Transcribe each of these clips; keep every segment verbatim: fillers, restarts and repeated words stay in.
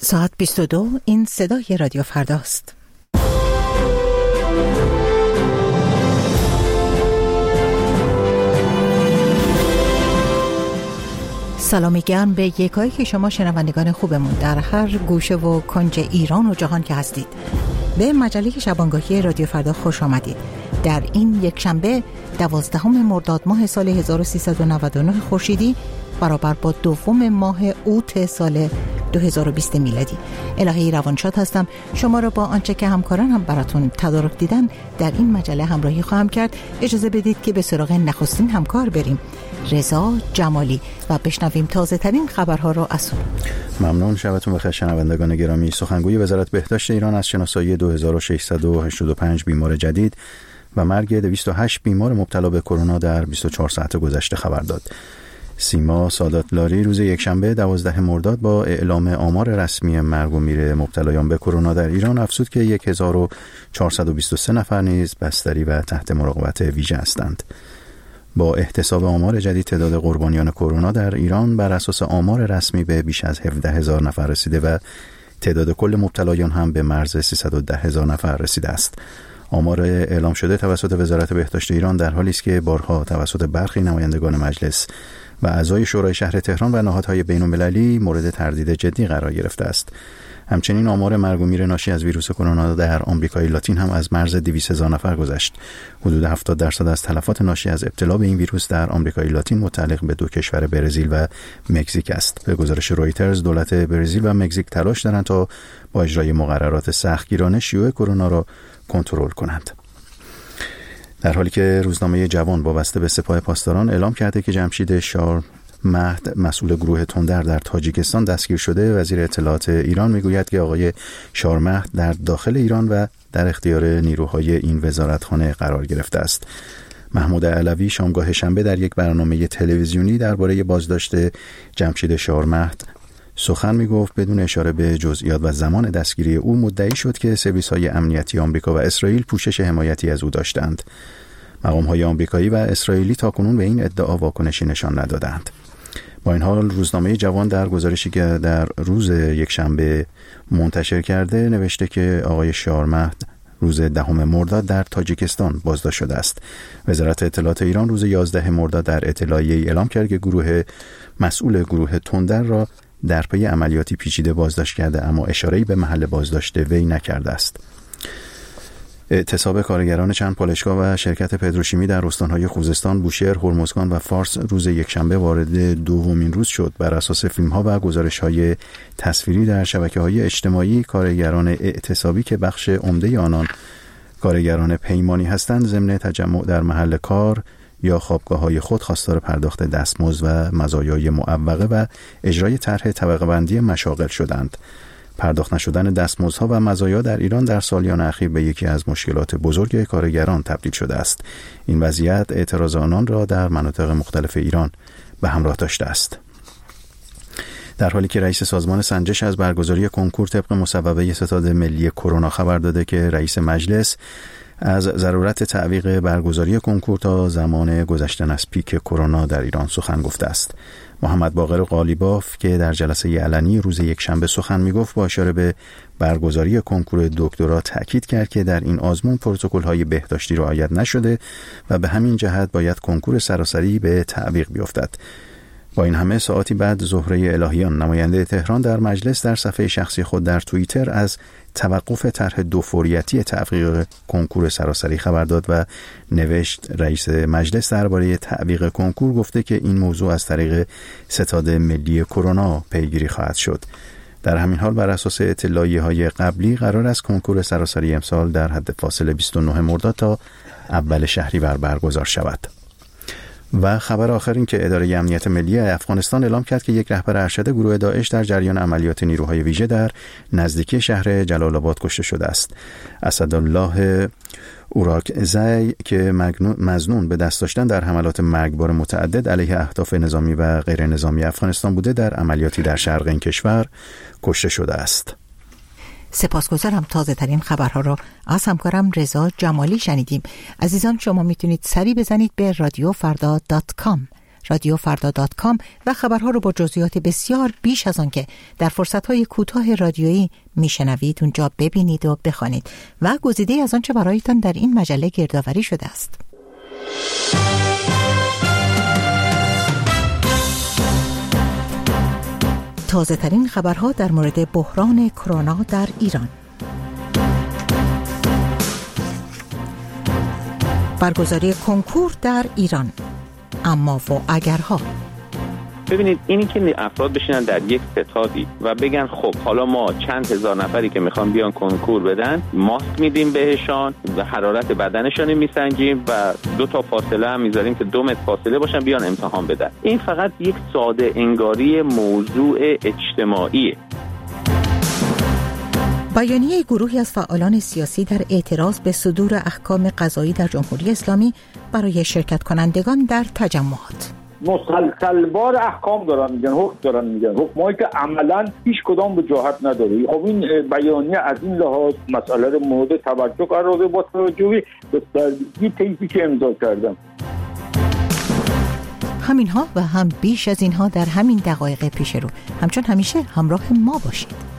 ساعت بیست و دو، این صدای رادیو فرداست. سلامی گرم به یکایی که شما شنوندگان خوبمون در هر گوشه و کنج ایران و جهان که هستید. به مجله شبانگاهی رادیو فردا خوش آمدید. در این یک شنبه دوازدهم مرداد ماه سال هزار و سیصد و نود و نه خورشیدی برابر با دوم ماه اوت سال دو هزار و بیست میلادی. الهی روانشاد هستم. شما را با آنچه که همکاران هم براتون تدارک دیدن در این مجله همراهی خواهم کرد. اجازه بدید که به سراغ نخستین همکار بریم، رضا جمالی، و بشنویم تازه ترین خبرها را از او. ممنون. شبتون بخیر شنوندگان گرامی. سخنگوی وزارت بهداشت ایران از شناسایی دو هزار و ششصد و هشتاد و پنج بیمار جدید و مرگ دویست و هشت بیمار مبتلا به کرونا در بیست و چهار ساعت گذشته خبر داد. سیما سادات لاری روز یکشنبه دوازدهم مرداد با اعلام آمار رسمی مرگ و میر مبتلایان به کرونا در ایران افزود که هزار و چهارصد و بیست و سه نفر نیز بستری و تحت مراقبت ویژه هستند. با احتساب آمار جدید تعداد قربانیان کرونا در ایران بر اساس آمار رسمی به بیش از هفده هزار نفر رسیده و تعداد کل مبتلایان هم به مرز سیصد و ده هزار نفر رسیده است. آمار اعلام شده توسط وزارت بهداشت ایران در حالی است که بارها توسط برخی نمایندگان مجلس و اعضای شورای شهر تهران و نهادهای بین‌المللی مورد تردید جدی قرار گرفته است. همچنین آمار مرگ و میر ناشی از ویروس کرونا در آمریکای لاتین هم از مرز دویست هزار نفر گذشت. حدود هفتاد درصد از تلفات ناشی از ابتلا به این ویروس در آمریکای لاتین متعلق به دو کشور برزیل و مکزیک است. به گزارش رویترز دولت برزیل و مکزیک تلاش دارند تا با اجرای مقررات سختگیرانه شیوع کرونا را کنترل کنند. در حالی که روزنامه جوان وابسته به سپاه پاسداران اعلام کرده که جمشید شارمهد مسئول گروه تندر در تاجیکستان دستگیر شده، وزیر اطلاعات ایران میگوید که آقای شارمهد در داخل ایران و در اختیار نیروهای این وزارتخانه قرار گرفته است. محمود علوی شامگاه شنبه در یک برنامه تلویزیونی درباره بازداشت جمشید شارمهد سخن میگفت. بدون اشاره به جزئیات و زمان دستگیری او مدعی شد که سرویس‌های امنیتی آمریکا و اسرائیل پوشش حمایتی از او داشتند. مقام‌های آمریکایی و اسرائیلی تاکنون به این ادعا واکنشی نشان ندادند. با این حال روزنامه جوان در گزارشی که در روز یکشنبه منتشر کرده نوشته که آقای شارمهد روز دهم مرداد در تاجیکستان بازداشت شده است. وزارت اطلاعات ایران روز یازدهم مرداد در اطلاعیه‌ای اعلام کرد که گروه مسئول گروه تندر را در پی عملیاتی پیچیده بازداشت کرده، اما اشاره‌ای به محل بازداشت وی نکرده است. اعتصاب کارگران چند پالایشگاه و شرکت پتروشیمی در استان‌های خوزستان، بوشهر، هرمزگان و فارس روز یکشنبه وارد دومین روز شد. بر اساس فیلم‌ها و گزارش‌های تصویری در شبکه‌های اجتماعی، کارگران اعتصابی که بخش عمده آنان کارگران پیمانی هستند، ضمن تجمع در محل کار یا خوابگاه‌های خود خواستار پرداخت دستمزد و مزایای معوقه و اجرای طرح طبقه بندی مشاغل شدند. پرداخت نشدن دستمزدها و مزایا در ایران در سالیان اخیر به یکی از مشکلات بزرگ کارگران تبدیل شده است. این وضعیت اعتراض آنان را در مناطق مختلف ایران به همراه داشته است. در حالی که رئیس سازمان سنجش از برگزاری کنکور طبق مصوبه ستاد ملی کرونا خبر داده که رئیس مجلس از ضرورت تعویق برگزاری کنکور تا زمان گذشتن از پیک کرونا در ایران سخن گفته است. محمد باقر قالیباف که در جلسه علنی روز یکشنبه سخن میگفت، با اشاره به برگزاری کنکور دکترا تاکید کرد که در این آزمون پروتکل‌های بهداشتی رعایت نشده و به همین جهت باید کنکور سراسری به تعویق بیفتد. با این همه ساعتی بعد زهره الهیان نماینده تهران در مجلس در صفحه شخصی خود در توییتر از توقف طرح دو فوریتی تعویق کنکور سراسری خبر داد و نوشت رئیس مجلس درباره تعویق کنکور گفته که این موضوع از طریق ستاد ملی کرونا پیگیری خواهد شد. در همین حال بر اساس اطلاعیه‌های قبلی قرار است کنکور سراسری امسال در حد فاصله بیست و نه مرداد تا اول شهریور برگزار شود. و خبر آخر این که اداره امنیت ملی افغانستان اعلام کرد که یک رهبر ارشد گروه داعش در جریان عملیات نیروهای ویژه در نزدیکی شهر جلال آباد کشته شده است. اسدالله اوراکزی که مظنون به دست داشتن در حملات مرگبار متعدد علیه اهداف نظامی و غیر نظامی افغانستان بوده، در عملیاتی در شرق این کشور کشته شده است. سپاسگزارم. تازه ترین خبرها را از همکارم رضا جمالی شنیدیم. عزیزان، شما میتونید سری بزنید به رادیو فردا دات کام. رادیو فردا دات کام و خبرها رو با جزئیات بسیار بیش از آن که در فرصت‌های کوتاه رادیویی میشنوید اونجا ببینید و بخوانید و گزیده از آنچه برایتان در این مجله گردآوری شده است. تازه ترین خبرها در مورد بحران کرونا در ایران. برگزاری کنکور در ایران، اما و اگرها. ببینید اینی که افراد بشینن در یک ستادی و بگن خب حالا ما چند هزار نفری که میخوان بیان کنکور بدن ماسک میدیم بهشان و حرارت بدنشان میسنجیم و دو تا فاصله هم میذاریم که دو متر فاصله باشن بیان امتحان بدن، این فقط یک ساده انگاری موضوع اجتماعیه. بیانیه گروهی از فعالان سیاسی در اعتراض به صدور احکام قضایی در جمهوری اسلامی برای شرکت کنندگان در تجمعات. مسلسلبار احکام دارن میگن، حکم دارن میگن، حکمایی که عملا هیچ کدام وجاهت نداره. خب این بیانیه از این لحاظ مسئله رو مورد توجه قرار داده با توجه به سادگی طیفی که امضا کردم. همینها و هم بیش از اینها در همین دقایق پیش رو. همچون همیشه همراه ما باشید.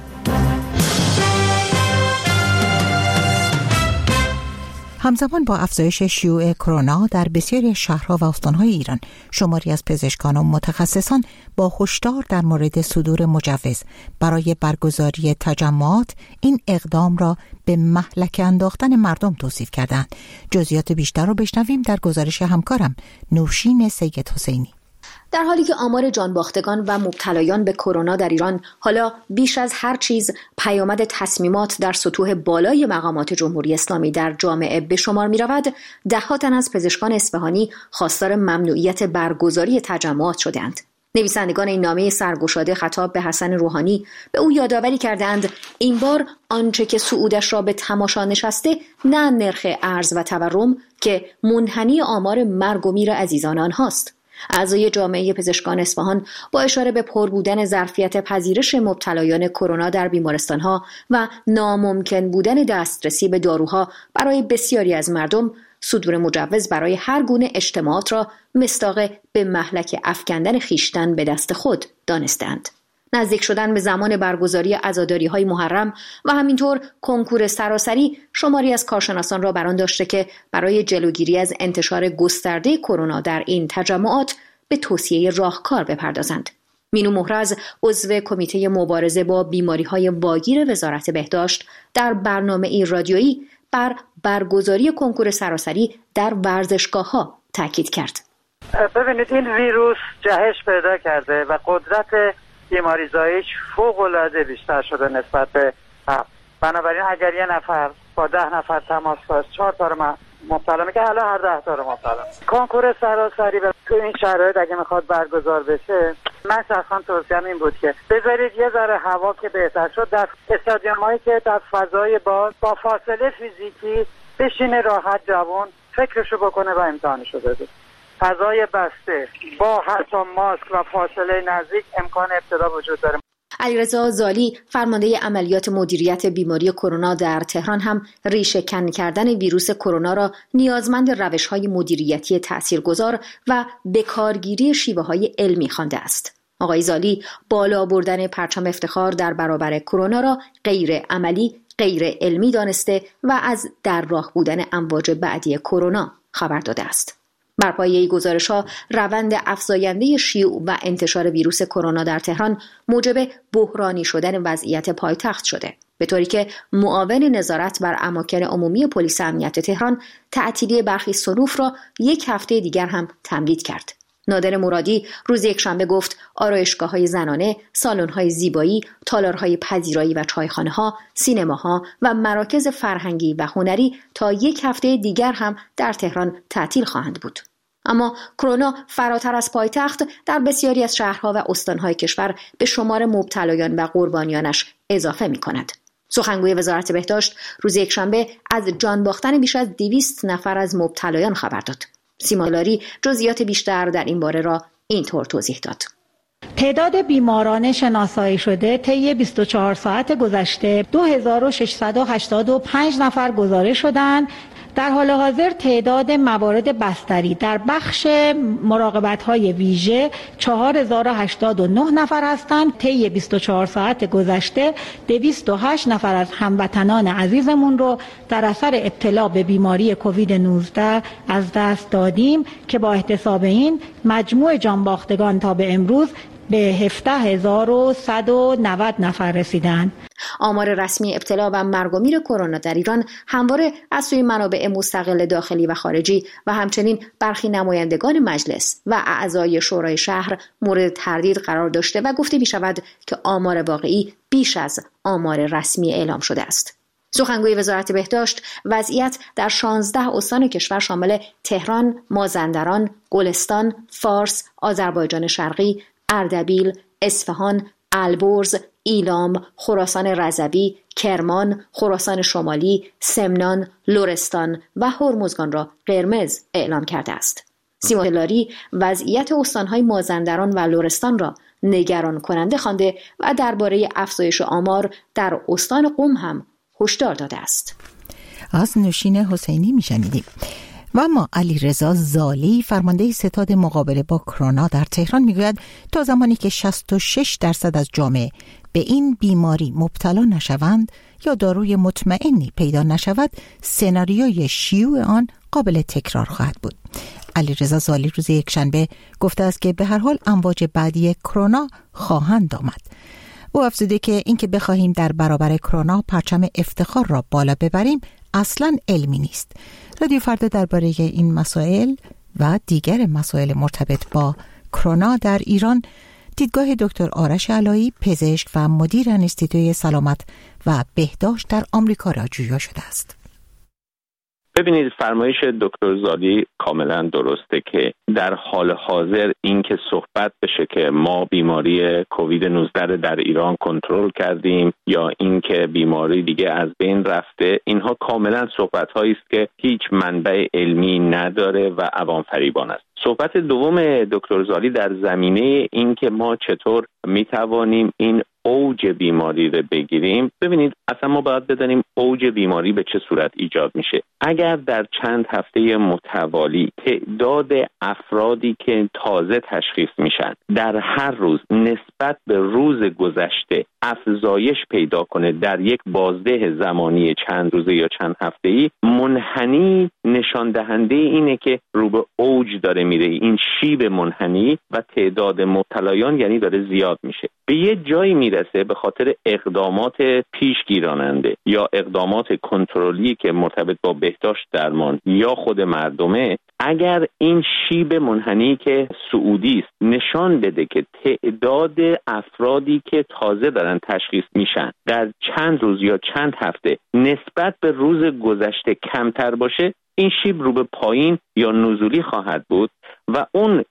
همزمان با افزایش شیوع کرونا در بسیاری شهرها و استانهای ایران، شماری از پزشکان و متخصصان با هشدار در مورد صدور مجوز برای برگزاری تجمعات این اقدام را به مهلک انداختن مردم توصیف کردند. جزئیات بیشتر رو بشنویم در گزارش همکارم نوشین سید حسینی. در حالی که آمار جانباختگان و مبتلایان به کرونا در ایران حالا بیش از هر چیز پیامد تصمیمات در سطوح بالای مقامات جمهوری اسلامی در جامعه به شمار می رود، ده‌ها تن از پزشکان اصفهانی خواستار ممنوعیت برگزاری تجمعات شدند. نویسندگان این نامه سرگشاده خطاب به حسن روحانی به او یادآوری کردند این بار آنچه که صعودش را به تماشا نشسته نه نرخ ارز و تورم که منحنی آمار مرگ و میر عزیزان آنهاست. اعضای جامعه پزشکان اصفهان با اشاره به پر بودن ظرفیت پذیرش مبتلایان کرونا در بیمارستانها و ناممکن بودن دسترسی به داروها برای بسیاری از مردم، صدور مجوز برای هر گونه اجتماعات را مصداق به مهلک افکندن خیشتن به دست خود دانستند. نزدیک شدن به زمان برگزاری عزاداری‌های محرم و همینطور کنکور سراسری شماری از کارشناسان را بران داشته که برای جلوگیری از انتشار گسترده کرونا در این تجمعات به توصیه راهکار بپردازند. مینو مهرز، عضو کمیته مبارزه با بیماری‌های واگیر وزارت بهداشت، در برنامه رادیویی بر برگزاری کنکور سراسری در ورزشگاه‌ها تاکید کرد. ببینید این ویروس جهش پیدا کرده و قدرت بیماری زایش فوق العاده بیشتر شده نسبت به قبل. بنابراین اگر یه نفر با ده نفر تماس داشت چهار تا رو مبتلا میگه، حالا هر ده تا رو مبتلا. کنکور سراسری و تو این شرایط اگه میخواد برگزار بشه، من شخصا توصیه‌ام این بود که بذارید یه ذره هوا که بهتر شد در استادیومایی که در فضای باز با فاصله فیزیکی بشینه راحت جوان فکرشو بکنه و امتحانشو بده. فضای بسته با حتی ماسک و فاصله نزدیک امکان ابتلا وجود داره. علیرضا زالی، فرمانده عملیات مدیریت بیماری کرونا در تهران، هم ریشه کن کردن ویروس کرونا را نیازمند روش‌های مدیریتی تاثیرگذار و بکارگیری شیوه‌های علمی خوانده است. آقای زالی بالا بردن پرچم افتخار در برابر کرونا را غیر عملی، غیر علمی دانسته و از در راه بودن امواج بعدی کرونا خبر داده است. بر پایه این گزارش‌ها روند افزاینده شیوع و انتشار ویروس کرونا در تهران موجب بحرانی شدن وضعیت پایتخت شده، به طوری که معاون نظارت بر اماکن عمومی پلیس امنیت تهران تعطیلی برخی صنوف را یک هفته دیگر هم تمدید کرد. نادر مرادی روز یکشنبه گفت آرایشگاه‌های زنانه، سالن‌های زیبایی، تالارهای پذیرایی و چایخانه‌ها، سینماها و مراکز فرهنگی و هنری تا یک هفته دیگر هم در تهران تعطیل خواهند بود. اما کرونا فراتر از پایتخت در بسیاری از شهرها و استان‌های کشور به شمار مبتلایان و قربانیانش اضافه می‌کند. سخنگوی وزارت بهداشت روز یکشنبه از جان باختن بیش از دویست نفر از مبتلایان خبر داد. سیما لاری جزئیات بیشتر در این باره را اینطور توضیح داد. تعداد بیماران شناسایی شده طی بیست و چهار ساعت گذشته دو هزار و ششصد و هشتاد و پنج نفر گزارش شدند. در حال حاضر تعداد موارد بستری در بخش مراقبت‌های ویژه چهار هزار و هشتاد و نه نفر هستند. طی بیست و چهار ساعت گذشته دویست و هشت نفر از هموطنان عزیزمون رو در اثر ابتلا به بیماری کووید نوزده از دست دادیم که با احتساب این مجموع جانباختگان تا به امروز به هفده هزار و صد و نود نفر رسیدند. آمار رسمی ابتلا و مرگ و میر کرونا در ایران همواره از سوی منابع مستقل داخلی و خارجی و همچنین برخی نمایندگان مجلس و اعضای شورای شهر مورد تردید قرار داشته و گفته می شود که آمار واقعی بیش از آمار رسمی اعلام شده است. سخنگوی وزارت بهداشت وضعیت در شانزده استان کشور شامل تهران، مازندران، گلستان، فارس، آذربایجان شرقی، اردبیل، اصفهان، البرز، ایلام، خراسان رضوی، کرمان، خراسان شمالی، سمنان، لرستان و هرمزگان را قرمز اعلام کرده است. سیما هلاری وضعیت استانهای مازندران و لرستان را نگران کننده خوانده و درباره افزایش آمار در استان قم هم هشدار داده است. از نوشین حسینی میشنیدیم. و اما علیرضا زالی فرمانده ستاد مقابله با کرونا در تهران میگوید تا زمانی که شصت و شش درصد از جامعه به این بیماری مبتلا نشوند یا داروی مطمئنی پیدا نشود، سناریوی شیوع آن قابل تکرار خواهد بود. علیرضا زالی روز یکشنبه گفته است که به هر حال امواج بعدی کرونا خواهند آمد. او افزوده که اینکه بخواهیم در برابر کرونا پرچم افتخار را بالا ببریم اصلاً علمی نیست. رادیو فردا درباره این مسائل و دیگر مسائل مرتبط با کرونا در ایران دیدگاه دکتر آرش علایی، پزشک و مدیر انستیتوی سلامت و بهداشت در آمریکا را جویا شده است. ببینید، فرمایش دکتر زالی کاملا درسته که در حال حاضر این که صحبت بشه که ما بیماری کووید نوزده در ایران کنترل کردیم یا این که بیماری دیگه از بین رفته، اینها کاملا صحبت‌هایی است که هیچ منبع علمی نداره و عوام فریبان است. صحبت دوم دکتر زالی در زمینه این که ما چطور میتوانیم این اوج بیماری رو بگیریم. ببینید، اصلا ما باید بدانیم اوج بیماری به چه صورت ایجاد میشه. اگر در چند هفته متوالی تعداد افرادی که تازه تشخیص میشن در هر روز نسبت به روز گذشته افزایش پیدا کنه در یک بازده زمانی چند روزه یا چند هفته‌ای، منحنی نشان دهنده اینه که رو به اوج داره میره. این شیب منحنی و تعداد مبتلایان یعنی داره زیاد میشه. به یه جایی میرسه به خاطر اقدامات پیشگیراننده یا اقدامات کنترلی که مرتبط با بهداشت درمان یا خود مردمه، اگر این شیب منحنی که صعودی است نشان بده که تعداد افرادی که تازه دارن تشخیص میشن در چند روز یا چند هفته نسبت به روز گذشته کمتر باشه، این شیب رو به پایین یا نزولی خواهد بود و اون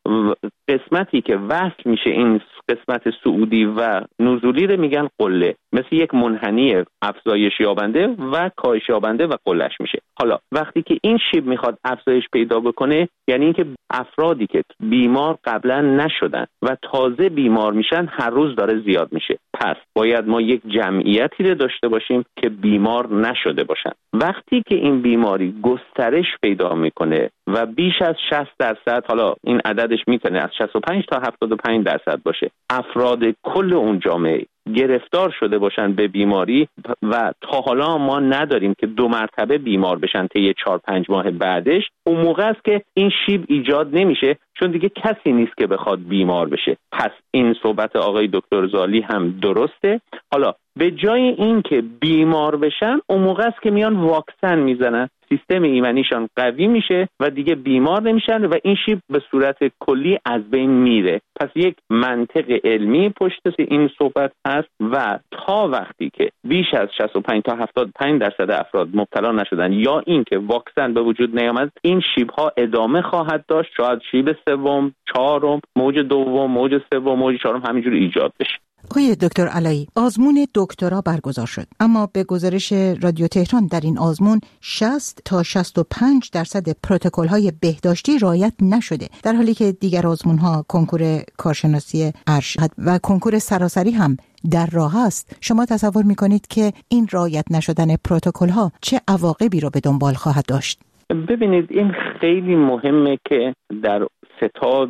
قسمتی که وصل میشه این قسمت صعودی و نزولی رو میگن قله، مثل یک منحنی افزایش یابنده و کاهش یابنده و قلهش میشه. حالا وقتی که این شیب میخواد افزایش پیدا بکنه، یعنی اینکه افرادی که بیمار قبلا نشدن و تازه بیمار میشن هر روز داره زیاد میشه. پس باید ما یک جمعیتی رو داشته باشیم که بیمار نشده باشن. وقتی که این بیماری گسترش پیدا میکنه و بیش از شصت درصد، حالا این عددش میتونه از شصت و پنج تا هفتاد و پنج درصد باشه، افراد کل اون جامعه گرفتار شده باشن به بیماری و تا حالا ما نداریم که دو مرتبه بیمار بشن طی چهار پنج ماه بعدش، اون موقع است که این شیب ایجاد نمیشه، چون دیگه کسی نیست که بخواد بیمار بشه. پس این صحبت آقای دکتر زالی هم درسته. حالا به جای این که بیمار بشن، اون موقع است که میان واکسن میزنن، سیستم ایمنیشان قوی میشه و دیگه بیمار نمیشن و این شیب به صورت کلی از بین میره. پس یک منطق علمی پشت این صحبت هست و تا وقتی که بیش از شصت و پنج تا هفتاد و پنج درصد افراد مبتلا نشدن یا این که واکسن به وجود نیامد، این شیب ها ادامه خواهد داشت. شاید شیب سوم، چهارم، موج دوم، موج سوم، موج چهارم همینجور ایجاد بشه. آقای دکتر علایی، آزمون دکترا برگزار شد، اما به گزارش رادیو تهران در این آزمون شصت تا شصت و پنج درصد پروتکل‌های بهداشتی رعایت نشده، در حالی که دیگر آزمون‌ها کنکور کارشناسی ارشد و کنکور سراسری هم در راه است. شما تصور می‌کنید که این رعایت نشدن پروتکل‌ها چه عواقبی را به دنبال خواهد داشت؟ ببینید این خیلی مهمه که در ستاد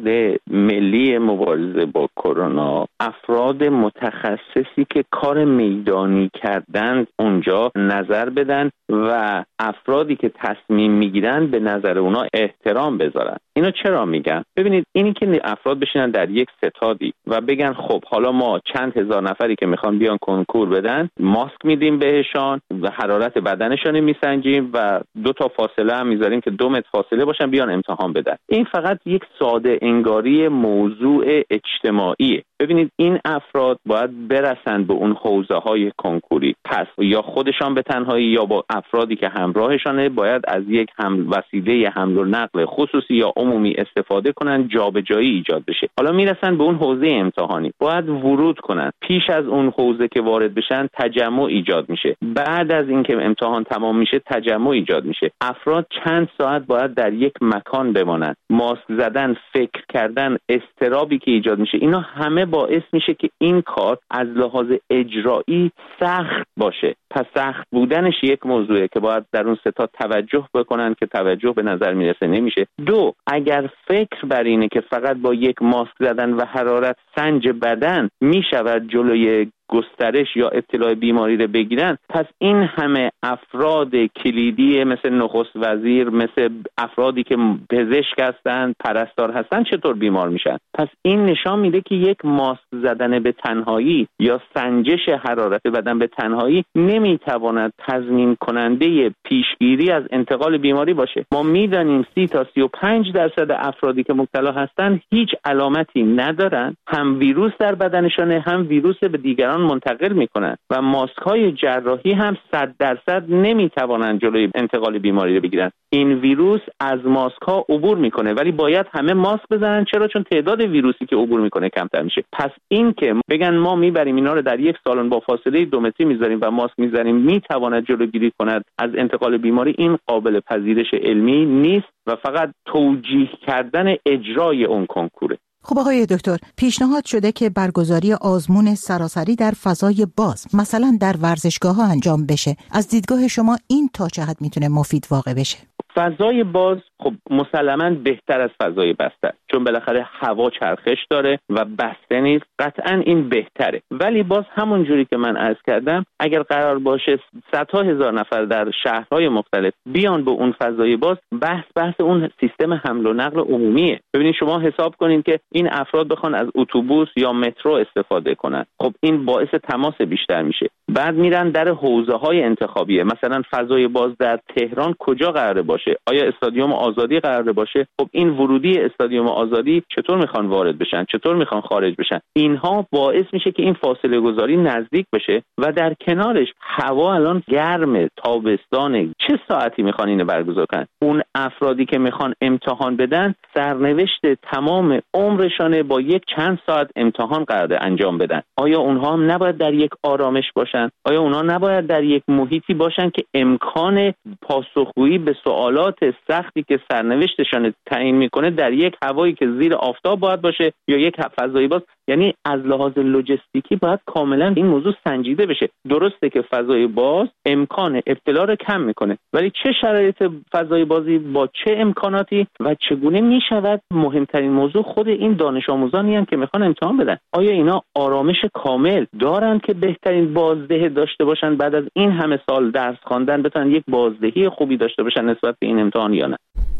ملی مبارزه با کرونا افراد متخصصی که کار میدانی کردن اونجا نظر بدن و افرادی که تصمیم میگیرن به نظر اونا احترام بذارن. اینو چرا میگن؟ ببینید اینی که افراد بشینن در یک ستادی و بگن خب حالا ما چند هزار نفری که میخوان بیان کنکور بدن ماسک میدیم بهشان و حرارت بدنشون میسنجیم و دو تا فاصله هم میذاریم که دو متر فاصله باشن بیان امتحان بدن. این فقط یک ساده انگاری موضوع اجتماعیه. ببینید این افراد باید برسن به اون حوزه های کنکوری، پس یا خودشان به تنهایی یا با افرادی که همراهشانه باید از یک حمل وسیله حمل و نقل خصوصی یا عمومی استفاده کنن، جابجایی ایجاد بشه. حالا میرسن به اون حوزه امتحانی، باید ورود کنن. پیش از اون حوزه که وارد بشن تجمع ایجاد میشه، بعد از اینکه امتحان تمام میشه تجمع ایجاد میشه. افراد چند ساعت باید در یک مکان بمانن. ماسک زدن، فکر کردن، اضطرابی که ایجاد میشه، اینا همه باعث میشه که این کار از لحاظ اجرایی سخت باشه. پس سخت بودنش یک موضوعه که باید در اون ستا توجه بکنن که توجه به نظر میرسه نمیشه. دو، اگر فکر بر اینه که فقط با یک ماسک زدن و حرارت سنج بدن میشود جلوی گسترش یا ابتلاع بیماری رو بگیرن، پس این همه افراد کلیدی مثل نخست وزیر، مثل افرادی که پزشک هستن، پرستار هستن چطور بیمار میشن؟ پس این نشان میده که یک ماسک زدن به تنهایی یا سنجش حرارت بدن به تنهایی نمیتواند تضمین کننده پیشگیری از انتقال بیماری باشه. ما میدانیم سی تا سی و پنج درصد افرادی که مبتلا هستن هیچ علامتی ندارن، هم ویروس در بدنشانه هم ویروس به دیگران منتقل میکنن و ماسک های جراحی هم صد درصد نمیتوانند جلوی انتقال بیماری رو بگیرن. این ویروس از ماسک ها عبور میکنه ولی باید همه ماسک بزنن. چرا؟ چون تعداد ویروسی که عبور میکنه کمتر میشه. پس این که بگن ما میبریم اینا رو در یک سالن با فاصله دو متری میذاریم و ماسک میذاریم میتواند جلوگیری کند از انتقال بیماری، این قابل پذیرش علمی نیست و فقط توجیه کردن اجرای اون کنکوره. خب آقای دکتر، پیشنهاد شده که برگزاری آزمون سراسری در فضای باز، مثلا در ورزشگاه ها انجام بشه. از دیدگاه شما این تا چه حد میتونه مفید واقع بشه؟ فضای باز خب مسلماً بهتر از فضای بسته، چون بالاخره هوا چرخش داره و بسته نیست. قطعاً این بهتره، ولی باز همون جوری که من عرض کردم اگر قرار باشه صدها هزار نفر در شهرهای مختلف بیان به اون فضای باز، بحث بحث اون سیستم حمل و نقل عمومیه. ببینید شما حساب کنین که این افراد بخوان از اتوبوس یا مترو استفاده کنن، خب این باعث تماس بیشتر میشه. بعد میرن در حوزه‌های انتخابیه، مثلا فضای باز در تهران کجا قراره باشه؟ آیا استادیوم آزادی قراره باشه؟ خب این ورودی استادیوم آزادی چطور میخوان وارد بشن؟ چطور میخوان خارج بشن؟ اینها باعث میشه که این فاصله گذاری نزدیک بشه و در کنارش هوا الان گرمه، تابستانه، چه ساعتی میخوان اینو برگزار کنن؟ اون افرادی که میخوان امتحان بدن سرنوشت تمام عمرشانه با یک چند ساعت امتحان قراره انجام بدن. آیا اونها هم نباید در یک آرامش باشن؟ آیا اونها نباید در یک محیطی باشن که امکان پاسخگویی به سوالات سختی که سرنوشتشان تعیین میکنه در یک هوایی که زیر آفتاب باید باشه یا یک فضای باز؟ یعنی از لحاظ لوجستیکی باید کاملا این موضوع سنجیده بشه. درسته که فضای باز امکان ابتلا رو کم میکنه، ولی چه شرایط فضای بازی با چه امکاناتی و چگونه میشود؟ مهمترین موضوع خود این دانش آموزانی هم که میخوان امتحان بدن، آیا اینا آرامش کامل دارن که بهترین بازده داشته باشن بعد از این همه سال درس خواندن، بتونن یک بازدهی خوبی داشته باشن نسبت به این امتحان یا نه؟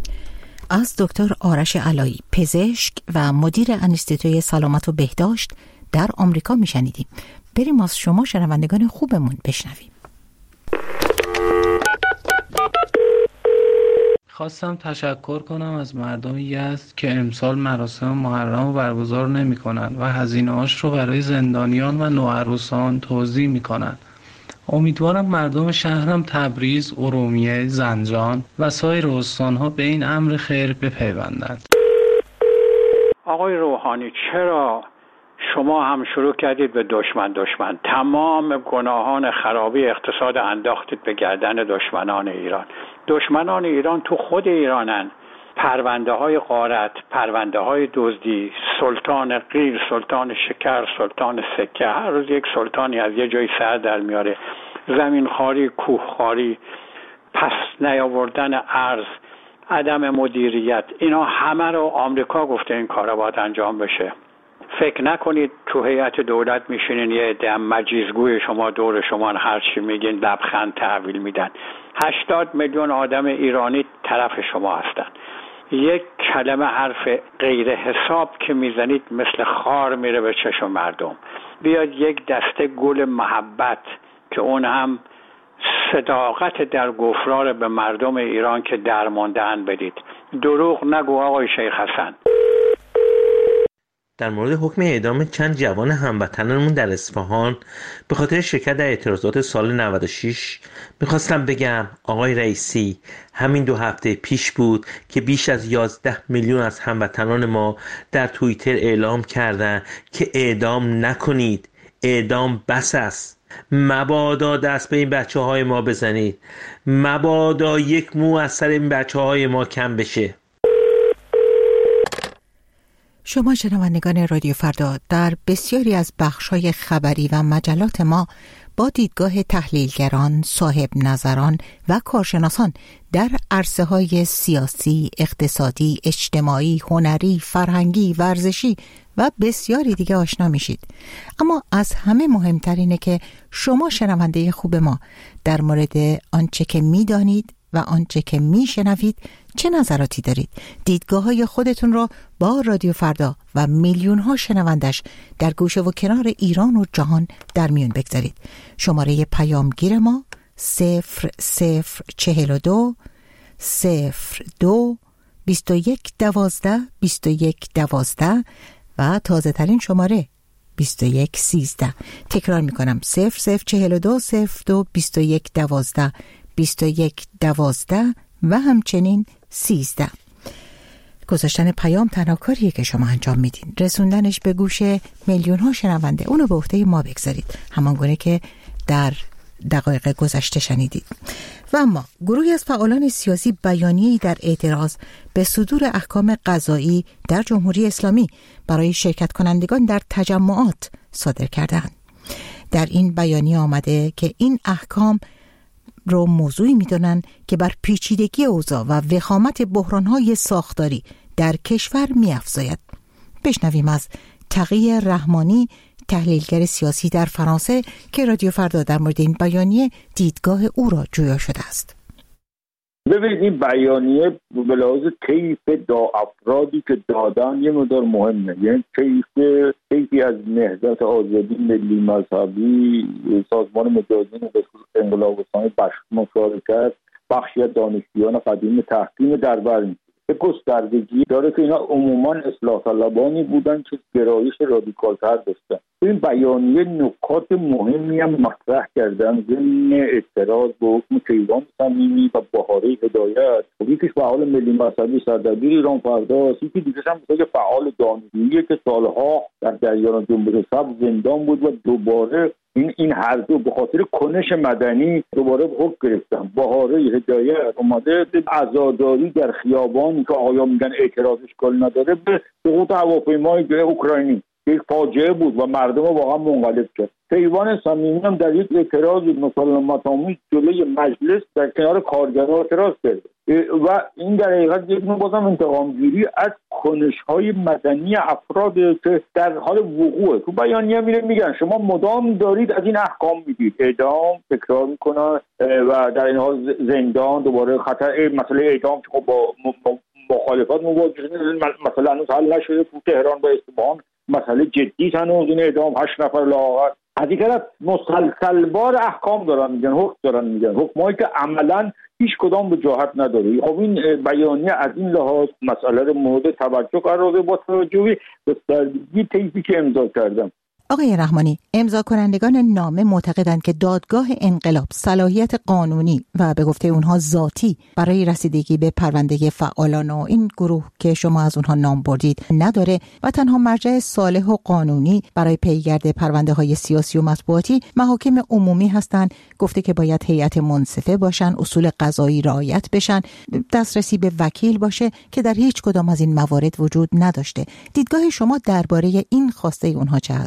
از دکتر آرش علایی، پزشک و مدیر انستیتوی سلامت و بهداشت در آمریکا میشنیدیم. بریم از شما شنوندگان خوبمون بشنویم. خواستم تشکر کنم از مردم یزد که امسال مراسم محرم رو برگزار نمی کنن و هزینه‌هاش رو برای زندانیان و نوعروسان توزیع می کنن. امیدوارم مردم شهرم تبریز، ارومیه، زنجان و سایر استان‌ها به این امر خیر بپیوندند. آقای روحانی، چرا شما هم شروع کردید به دشمن دشمن؟ تمام گناهان خرابی اقتصاد انداختید به گردن دشمنان ایران. دشمنان ایران تو خود ایرانن. پرونده های غارت، پرونده های دزدی، سلطان قیر، سلطان شکر، سلطان سکه، هر روز یک سلطانی از یه جای سر در میاره. زمین خاری، کوه خاری، پس نیاوردن ارز، عدم مدیریت، اینا همه رو آمریکا گفته این کارا باید انجام بشه. فکر نکنید تو هیئت دولت میشینین یه عده مجیزگوی شما دور شما هر چی میگین لبخند تحویل میدن. هشتاد میلیون آدم ایرانی طرف شما هستن. یک کلمه حرف غیر حساب که میزنید مثل خار میره به چشم مردم. بیاد یک دسته گل محبت که اون هم صداقت در گفرار به مردم ایران که درمانده‌اند بدید. دروغ نگو آقای شیخ حسن. در مورد حکم اعدام چند جوان هموطنمون در اصفهان به خاطر شرکت در اعتراضات سال نود و شش میخواستم بگم آقای رئیسی، همین دو هفته پیش بود که بیش از یازده میلیون از هموطنان ما در توییتر اعلام کردن که اعدام نکنید، اعدام بس است. مبادا دست به این بچه های ما بزنید، مبادا یک مو از سر این بچه های ما کم بشه. شما شنوندگان رادیو فردا در بسیاری از بخش‌های خبری و مجلات ما با دیدگاه تحلیلگران، صاحب نظران و کارشناسان در عرصه‌های سیاسی، اقتصادی، اجتماعی، هنری، فرهنگی، ورزشی و بسیاری دیگه آشنا میشید. اما از همه مهمتر اینه که شما شنونده خوب ما در مورد آنچه که میدانید و آنچه که میشنوید چه نظراتی دارید. دیدگاه های خودتون رو با رادیو فردا و میلیون ها شنوندش در گوشه و کنار ایران و جهان در میون بگذارید. شماره پیامگیر ما صفر صفر چهل و دو صفر دو بیست و یک دوازده بیست و یک دوازده و تازه ترین شماره بیست و یک سیزده. تکرار میکنم صفر صفر چهل و دو صفر دو بیست و یک دوازده بیست و یک دوازده و همچنین سیزده. گذاشتن پیام تنها کاریه که شما انجام میدین. رسوندنش به گوش میلیون ها شنونده اونو به عهده ما بگذارید، همان گونه که در دقایق گذشته شنیدید. و اما گروهی از فعالان سیاسی بیانیه‌ای در اعتراض به صدور احکام قضایی در جمهوری اسلامی برای شرکت کنندگان در تجمعات صادر کردند. در این بیانیه آمده که این احکام رو موضوعی میدونن که بر پیچیدگی اوضاع و وخامت بحران‌های ساختاری در کشور می‌افزاید. بشنویم از تقی رحمانی، تحلیلگر سیاسی در فرانسه، که رادیو فردا در مورد این بیانیه دیدگاه او را جویا شده است. ببینید این بیانیه به لحاظ کیف دا افرادی که دادن یه مقدار مهمه، یعنی کیف کیفی از نهضت آزادی ملی مذهبی، سازمان مجاهدین به انقلاب اسلامی مشارکت، بخشی از دانشجویان قدیم تحکیم در بر به گستردگی داره که اینا عموما اصلاح طلبانی بودن که گرایش رادیکال‌تر داشتن. این بیانیه نکات مهمی هم مطرح کردن ضمن اعتراض به حکم کیوان صمیمی و بهاره هدایت. یکیش فعال ملی مذهبی سردبیر ایران فرداست، یکی دیگه هم مثلا فعال دانشجویی که سالها در جریان جنبش سبز زندان بود و دوباره این این هر دو به خاطر کنش مدنی دوباره حکم گرفتن. بهاره هدایت اومده عزاداری در خیابانی که آقایان میگن اعتراضش کل نداره به سقوط هواپیمای اوکراینی، یک فاجعه بود و مردم رو واقعا منقلب کرد. کیوان صمیمی هم در یک اعتراض مسالمت‌آمیز جلوی مجلس در کنار کارگران اعتراض کرد و این در حقیقت یک نوع بازم انتقام‌گیری از کنش‌های مدنی افراد که در حال وقوعه. تو بیانیه میره میگن شما مدام دارید از این احکام میدید، اعدام تکرار میکنن و در این حال زندان، دوباره خطر مسئله اعدام که با مخالفات مواجه مثلا هنوز حل نشده تو تهران با اصفهان، مسئله جدی هنوز این اعدام هشت نفر لاغر. از این طرف مسلسلبار احکام دارن میگن، حکم دارن میگن، حکمایی که عملاً هیچ کدام به جهت نداره. خب این بیانیه از این لحاظ مسئله رو مورد توجه قرار داده با توجه به گستردگی طیفی که امضا کردم. آقای رحمانی، امضا کنندگان نامه معتقدند که دادگاه انقلاب صلاحیت قانونی و به گفته اونها ذاتی برای رسیدگی به پرونده فعالان و این گروه که شما از اونها نام بردید نداره و تنها مرجع صالح و قانونی برای پیگرد پرونده های سیاسی و مطبوعاتی محاکم عمومی هستند. گفته که باید هیئت منصفه باشن، اصول قضایی رعایت بشن، دسترسی به وکیل باشه که در هیچ کدام از این موارد وجود نداشته. دیدگاه شما درباره این خواسته اونها چه است؟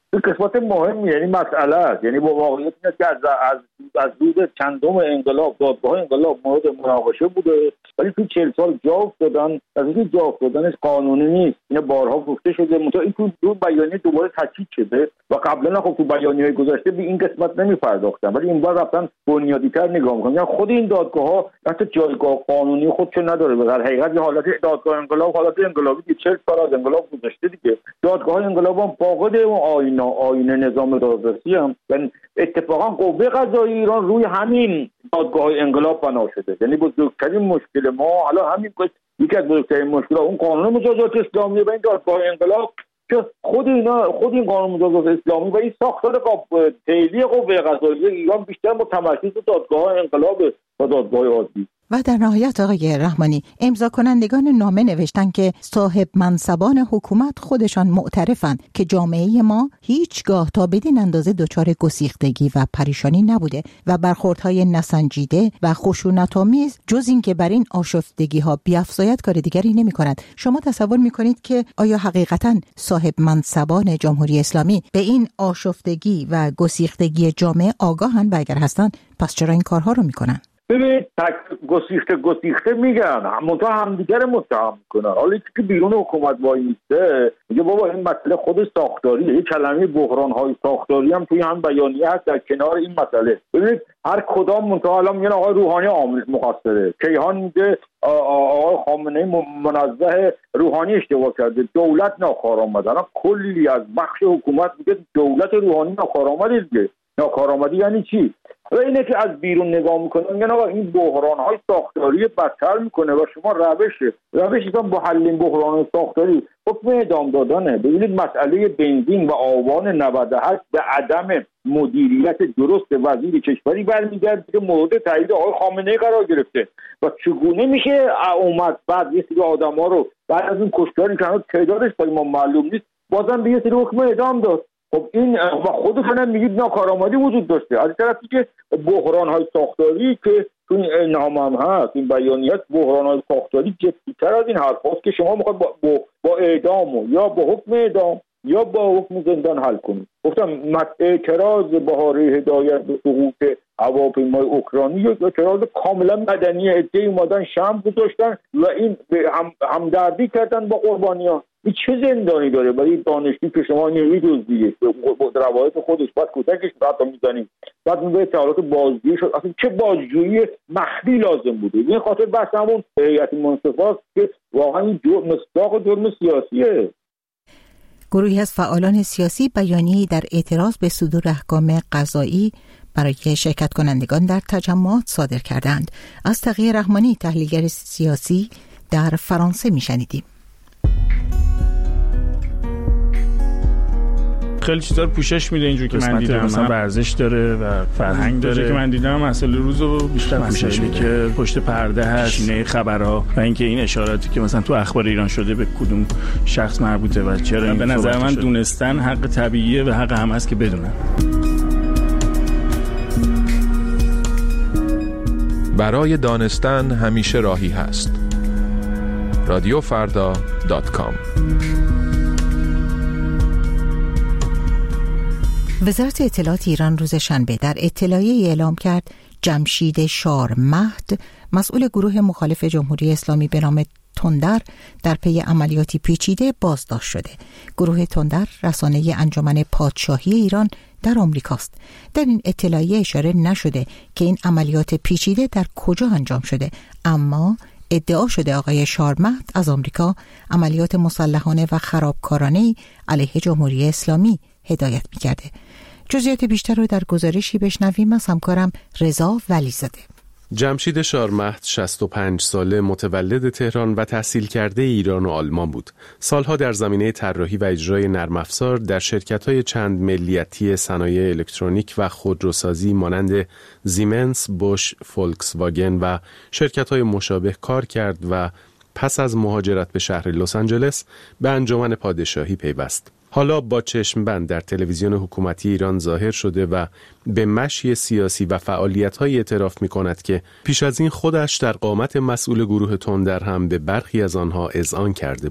این قسمت مهم یعنی مسئله است. یعنی با واقعیت اینه که از از از روز چندم انقلاب دادگاه انقلاب مورد مناقشه بوده، ولی تو چهل سال جا افتادن. از اینکه جا افتادنش قانونی نیست، اینا بارها گفته شده. منتها این تو دو بیانیه دوباره تاکید شده و قبلا خب تو بیانیه‌های گذشته به این قسمت نمی‌پرداختن، ولی این بار رفتن بنیادی‌تر نگاه می‌کنن. یعنی خود این دادگاه‌ها حتی جایگاه قانونی خودشو نداره. به هر حقیقت حالت دادگاه انقلاب حالت انقلابی که چهل سال از انقلاب گذشته دیگه. دادگاه انقلاب هم فاقد اون آیین آیین نظام دادرسی هم، یعنی اتفاقا قوه قضایی ایران روی همین دادگاه انقلاب بنا شده. یعنی بزرگترین مشکل ما حالا همین یکی از بزرگترین مشکلات اون قانون مجازات اسلامی و این دادگاه انقلاب که خود اینا خود این قانون مجازات اسلامی و این ساختار فعلی قوه قضاییه ایران بیشتر متمرکز دادگاه انقلاب و دادگاه عادی. و در نهایت آقای رحمانی، امضا کنندگان نامه نوشتن که صاحب منصبان حکومت خودشان معترفند که جامعه ما هیچگاه تا بدین اندازه دچار گسیختگی و پریشانی نبوده و برخوردهای نسنجیده و خشونت‌آمیز جز این که بر این آشفتگی‌ها بیفزاید کار دیگری نمی‌کند. شما تصور می‌کنید که آیا حقیقتاً صاحب منصبان جمهوری اسلامی به این آشفتگی و گسیختگی جامعه آگاهند و اگر هستند پس چرا این کارها رو می‌کنن؟ ببینید تک گسیخته گسیخته میگن، منتها همدیگر متهم میکنن. حالا که بیرون حکومت وای میسته میگه بابا این مسئله خود ساختاریه. یه کلمه بحران‌های ساختاری هم توی هم بیانیه هست در کنار این مسئله. ببینید هر کدام منتها الان میگن آقای روحانی عامل مقصره، کیهان میگه آقای خامنه‌ای منزه روحانی اشتباه کرده، دولت ناکارآمد. الان کلی از بخش حکومت میگه دولت روحانی ناکارآمده دیگه. ناکارآمدی یعنی چی؟ و اینه که از بیرون نگاه میکنه میگن آقا این بحران‌های ساختاری بدتر میکنه و شما روشه روشی که با حل این بحران ساختاری حکم اعدام دادنه. ببینید مسئله بنزین و آبان نود و هشت به عدم مدیریت درست وزیر کشوری برمیگرده که مورد تایید آقای خامنه‌ای قرار گرفته و چگونه میشه اومد بعد یه سری آدم‌ها رو بعد از این کشتاری که هنوز تعدادش برای ما معلوم نیست بازم به یه سری حکم اعدام داد. خب این و خودتون هم میگید ناکارآمدی وجود داشته. از طرفی که بحران‌های ساختاری که تو این نامه هم هست، این بیانیه بحران‌های ساختاری جدی‌تر از این حرف هست که شما میخواید با, با, با اعدام و یا با حکم اعدام یا با حکم زندان حل کنید. گفتم اعتراض بهاره هدایت به سقوط هواپیمای اوکراینی یک اعتراض کاملا مدنی، عده‌ای اومدن شمع گذاشتن و این هم همدردی کردن با قربانیان. این چه زندانی داره برای دانشجویی که شما نیروی دزدیه با روایت خودش بعد کتکش بعد میزنیم بعد میگه اطلاعات بازجویی شد. اصلا چه بازجویی مخفی لازم بوده؟ این خاطر بحث همون هیئت منصفاست که واقعا این جرم مصداق جرم سیاسیه. گروهی از فعالان سیاسی بیانیه‌ای در اعتراض به صدور احکام قضایی برای شرکت کنندگان در تجمعات صادر کردند. از تقی رحمانی، تحلیلگر سیاسی، در فرانسه میشنیدیم. خیلی چیزا رو پوشش میده اینجوری که من دیدم، مثلا ورزش داره و فرهنگ داره که من دیدم مسئله روزو بیشتر پوشش میده که پشت پرده هست، شینه خبرها و اینکه این اشاراتی که مثلا تو اخبار ایران شده به کدوم شخص مربوطه و چرا این به نظر من دونستن حق طبیعیه و حق هم هست که بدونن. برای دانستن همیشه راهی هست. رادیو فردا دات کام. وزارت اطلاعات ایران روز شنبه در اطلاعیه‌ای اعلام کرد جمشید شارمهد، مسئول گروه مخالف جمهوری اسلامی به نام تندر، در پی عملیاتی پیچیده بازداشت شده. گروه تندر رسانه انجمن پادشاهی ایران در آمریکاست. در این اطلاعیه اشاره نشده که این عملیات پیچیده در کجا انجام شده، اما ادعا شده آقای شارمهد از آمریکا عملیات مسلحانه و خرابکارانه‌ای علیه جمهوری اسلامی هدایت می‌کرده. جزئیات بیشتر رو در گزارشی بشنویم از همکارم رضا ولیزاده. جمشید شارمهد شصت و پنج ساله، متولد تهران و تحصیل کرده ایران و آلمان بود. سالها در زمینه طراحی و اجرای نرم افزار در شرکت‌های چند ملیتی صنایع الکترونیک و خودروسازی مانند زیمنس، بوش، فولکس واگن و شرکت‌های مشابه کار کرد و پس از مهاجرت به شهر لس آنجلس به انجمن پادشاهی پیوست. حالا با چشم بند در تلویزیون حکومتی ایران ظاهر شده و به مشی سیاسی و فعالیت‌های اعتراف می‌کند که پیش از این خودش در قامت مسئول گروه تندر هم به برخی از آنها اذعان کرده بود.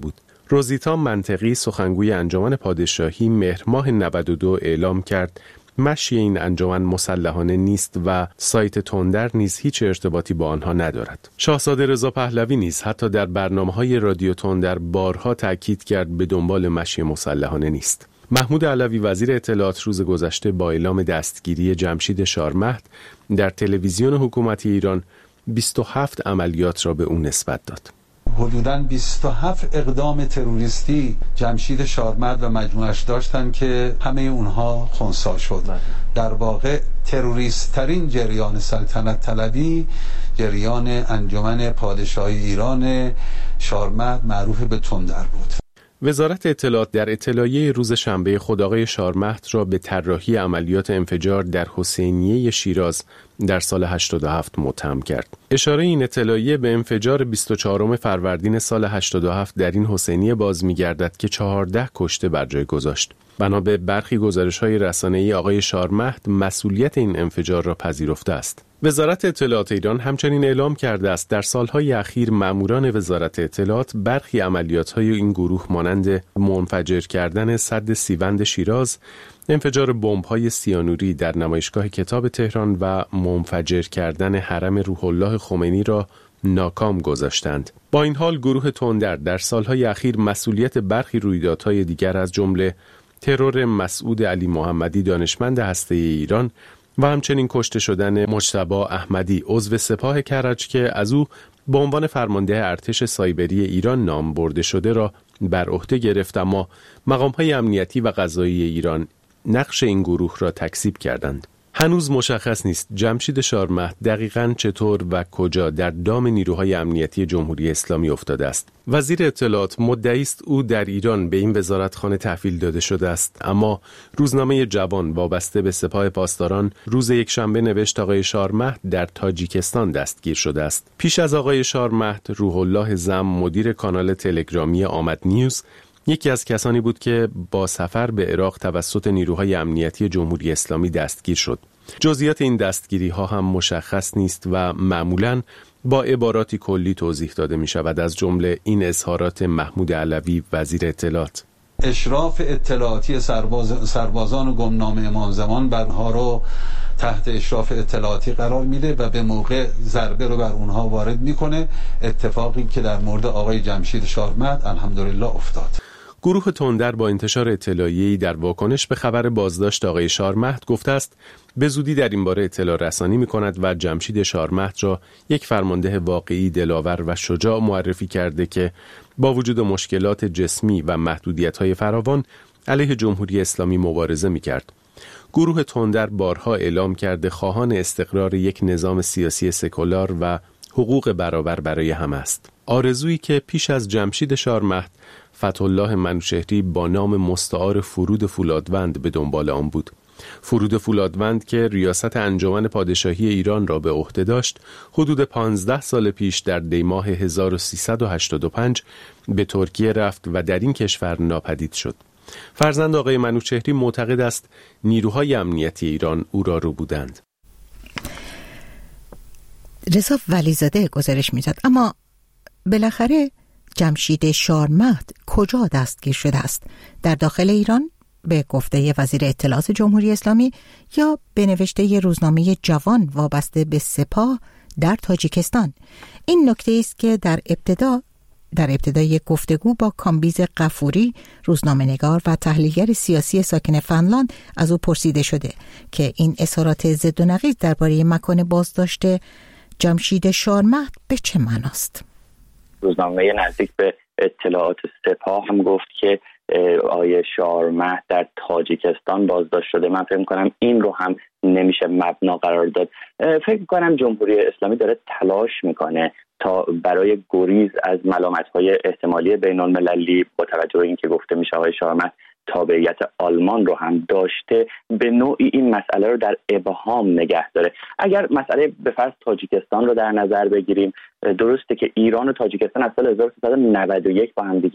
روزیتا منطقی سخنگوی انجمن پادشاهی مهر ماه نود و دو اعلام کرد مشی این انجمن مسلحانه نیست و سایت تندر نیز هیچ ارتباطی با آنها ندارد. شاهزاده رضا پهلوی نیز حتی در برنامه‌های رادیو تندر بارها تاکید کرد به دنبال مشی مسلحانه نیست. محمود علوی وزیر اطلاعات روز گذشته با اعلام دستگیری جمشید شارمهد در تلویزیون حکومتی ایران بیست و هفت عملیات را به او نسبت داد. حدوداً بیست و هفت اقدام تروریستی جمشید شارمهد و مجموعش داشتن که همه اونها خنثی شد. در واقع تروریست ترین جریان سلطنت طلبی جریان انجمن پادشاهی ایران شارمهد معروف به تندر بود. وزارت اطلاعات در اطلاعیه روز شنبه خود آقای شارمهد را به طراحی عملیات انفجار در حسینیه شیراز در سال هشتاد و هفت متهم کرد. اشاره این اطلاعیه به انفجار بیست و چهارم فروردین سال هشتاد و هفت در این حسینیه باز می‌گردد که چهارده کشته بر جای گذاشت. بنا به برخی گزارش‌های رسانه‌ای آقای شارمهد مسئولیت این انفجار را پذیرفته است. وزارت اطلاعات ایران همچنین اعلام کرده است در سالهای اخیر ماموران وزارت اطلاعات برخی عملیات‌های این گروه مانند منفجر کردن سد سیوند شیراز، انفجار بمب‌های سیانوری در نمایشگاه کتاب تهران و منفجر کردن حرم روح الله خمینی را ناکام گذاشتند. با این حال گروه تندر در سالهای اخیر مسئولیت برخی رویدادهای دیگر از جمله ترور مسعود علی محمدی دانشمند هسته ایران و همچنین کشته شدن مجتبی احمدی عضو سپاه کرج که از او به عنوان فرمانده ارتش سایبری ایران نام برده شده را بر عهده گرفت، اما مقام‌های امنیتی و قضایی ایران نقش این گروه را تکذیب کردند. هنوز مشخص نیست جمشید شارمهد دقیقاً چطور و کجا در دام نیروهای امنیتی جمهوری اسلامی افتاده است. وزیر اطلاعات مدعی است او در ایران به این وزارتخانه تحویل داده شده است، اما روزنامه جوان وابسته به سپاه پاسداران روز یکشنبه نوشت آقای شارمهد در تاجیکستان دستگیر شده است. پیش از آقای شارمهد، روح الله زم مدیر کانال تلگرامی آمد نیوز یکی از کسانی بود که با سفر به عراق توسط نیروهای امنیتی جمهوری اسلامی دستگیر شد. جزئیات این دستگیری ها هم مشخص نیست و معمولاً با عباراتی کلی توضیح داده می شود، از جمله این اظهارات محمود علوی وزیر اطلاعات: اشراف اطلاعاتی سرباز سربازان گمنام امام زمان برها رو تحت اشراف اطلاعاتی قرار میده و به موقع ضربه رو بر اونها وارد میکنه. اتفاقی که در مورد آقای جمشید شارمهد الحمدلله افتاد. گروه تندر با انتشار اطلاعیه‌ای در واکنش به خبر بازداشت آقای شارمهد گفته است به زودی در این باره اطلاع رسانی می‌کند و جمشید شارمهد را یک فرمانده واقعی، دلاور و شجاع معرفی کرده که با وجود مشکلات جسمی و محدودیت‌های فراوان علیه جمهوری اسلامی مبارزه می‌کرد. گروه تندر بارها اعلام کرده خواهان استقرار یک نظام سیاسی سکولار و حقوق برابر برای همه است. آرزویی که پیش از جمشید شارمهد فتح‌الله منوچهری با نام مستعار فرود فولادوند به دنبال آن بود. فرود فولادوند که ریاست انجمن پادشاهی ایران را به عهده داشت، حدود پانزده سال پیش در دی ماه هزار و سیصد و هشتاد و پنج به ترکیه رفت و در این کشور ناپدید شد. فرزند آقای منوچهری معتقد است نیروهای امنیتی ایران او را رو بودند. رضا ولیزاده گزارش می‌داد. اما بالاخره جمشید شارمهد کجا دستگیر شده است؟ در داخل ایران به گفته وزیر اطلاعات جمهوری اسلامی یا به نوشته روزنامه جوان وابسته به سپاه در تاجیکستان؟ این نکته است که در ابتدا در ابتدای گفتگو با کامبیز غفوری، روزنامه‌نگار و تحلیلگر سیاسی ساکن فنلاند، از او پرسیده شده که این اظهارات ضد و نقیض درباره مکان بازداشت جمشید شارمهد به چه معناست؟ روزنامه نزدیک به اطلاعات سپاه هم گفت که آیه شارمهد در تاجیکستان بازداشت شده. من فکر می‌کنم این رو هم نمیشه مبنا قرار داد. فکر می‌کنم جمهوری اسلامی داره تلاش میکنه تا برای گریز از ملامت‌های احتمالی بین‌المللی، با توجه به اینکه گفته میشه آقای شارمهد تابعیت آلمان رو هم داشته، به نوعی این مسئله رو در ابهام نگه داره. اگر مسئله به فرض تاجیکستان رو در نظر بگیریم، درسته که ایران و تاجیکستان از سال هزار و سیصد و نود و یک با هم دیگه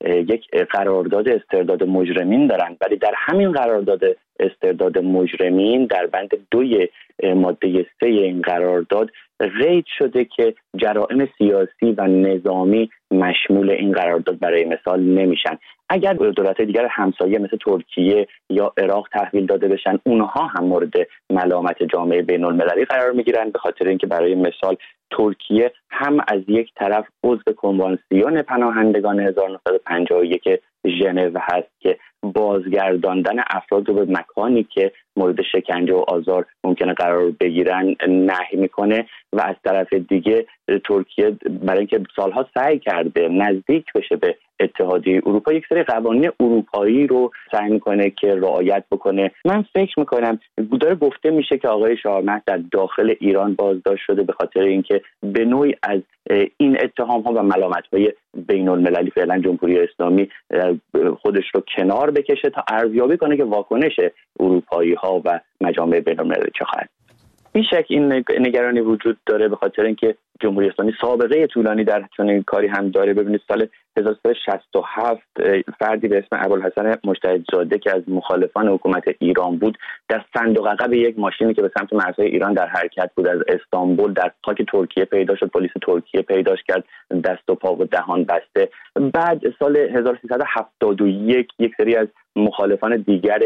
یک قرارداد استرداد مجرمین دارن، ولی در همین قرارداد استرداد مجرمین در بند دوی ماده سه این قرارداد قید شده که جرائم سیاسی و نظامی مشمول این قرارداد برای مثال نمیشن. اگر دولت دیگر همسایه مثل ترکیه یا عراق تحویل داده بشن، اونها هم مورد ملامت جامعه بین المللی قرار میگیرن، به خاطر اینکه برای مثال ترکیه هم از یک طرف عضو کنوانسیون پناهندگان هزار و نهصد و پنجاه و یک ژنو هست که بازگرداندن افراد رو به مکانی که مورد شکنجه و آزار ممکنه قرار بگیرن نهی میکنه، و از طرف دیگه ترکیه برای اینکه سالها سعی کرده نزدیک بشه به اتحادیه اروپا یک سری قوانین اروپایی رو سعی میکنه که رعایت بکنه. من فکر میکنم داره گفته میشه که آقای شارمحت در داخل ایران بازداشت شده به خاطر اینکه به نوعی از این اتهام ها و ملامت های بین المللی فعلا جمهوری اسلامی خودش رو کنار بکشه تا ارزیابی کنه که واکنش اروپایی ها و مجامع بین المللی چه خواهد. بیشک این نگرانی وجود داره به خاطر اینکه جمهوری اسلامی سابقه طولانی در چنین کاری هم داره. ببینید سال هزار و سیصد و شصت و هفت فردی به اسم ابوالحسن مجتهدزاده که از مخالفان حکومت ایران بود در صندوق عقب یک ماشینی که به سمت مرزهای ایران در حرکت بود از استانبول در خاک ترکیه پیدا شد. پلیس ترکیه پیداش کرد دست و پا و دهان بسته. بعد سال هزار و سیصد و هفتاد و یک یک سری از مخالفان دیگر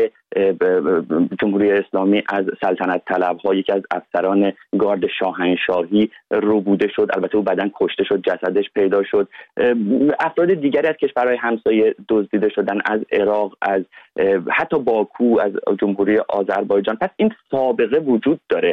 جمهوری اسلامی از سلطنت طلب‌ها، یکی از افسران گارد شاهنشاهی ربوده شد، البته او بعداً کشته شد، جسدش پیدا شد. افراد دیگری از کشورهای همسایه دزدیده شدن، از عراق، از حتی باکو، از جمهوری آذربایجان. پس این سابقه وجود داره.